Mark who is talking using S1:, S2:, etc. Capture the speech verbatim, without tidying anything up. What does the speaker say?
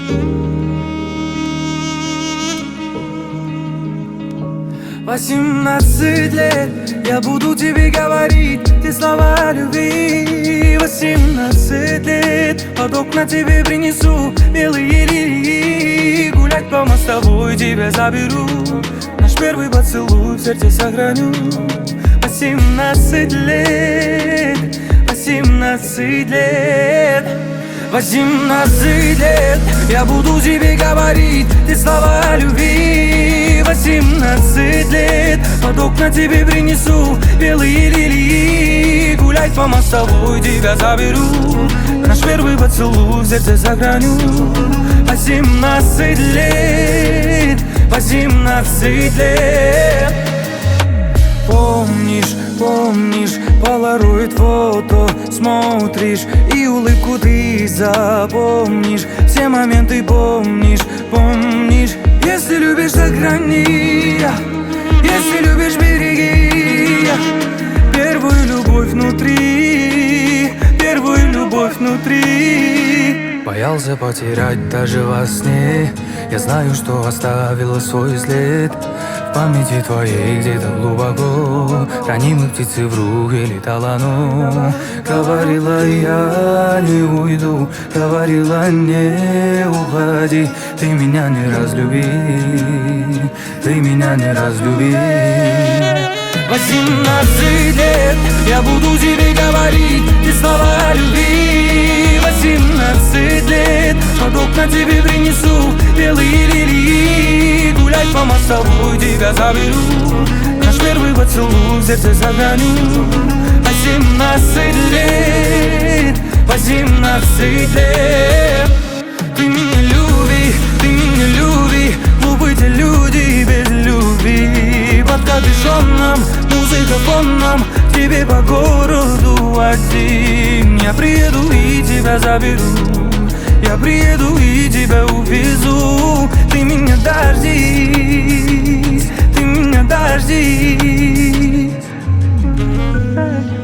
S1: Восемнадцать лет я буду тебе говорить те слова любви. Восемнадцать лет под окна тебе принесу белые лилии. Гулять по мостовой тебя заберу, наш первый поцелуй в сердце сохраню. Восемнадцать лет, восемнадцать лет, восемнадцать лет я буду тебе говорить те слова любви. Восемнадцать лет под окна тебе принесу белые лилии. Гулять по мостовой тебя заберу, наш первый поцелуй в сердце сохраню. Восемнадцать лет, восемнадцать лет. Помнишь, помнишь, полароид фото смотришь, и улыбку ты запомнишь. Все моменты помнишь, помнишь. Если любишь, сохрани, если любишь, береги первую любовь внутри, первую любовь внутри.
S2: Боялся потерять даже во сне. Я знаю, что оставила свой след в памяти твоей где-то глубоко. Ранимой птицы в руке летала, но говорила я не уйду, говорила не уходи. Ты меня не разлюби, ты меня не разлюби.
S1: Восемнадцать лет я буду тебе говорить те слова любви. Восемнадцать лет под окна тебе принесу белые лилии. Гулять по мостовой тебя заберу, наш первый поцелуй в сердце сохраню. Восемнадцать лет, восемнадцать лет. Ты меня люби, ты меня люби. Глупые люди без любви. Под капюшоном, музыка фоном, к тебе по городу один. Я приеду и тебя заберу, я приеду и тебя увезу. Ты меня дождись, ты меня дождись.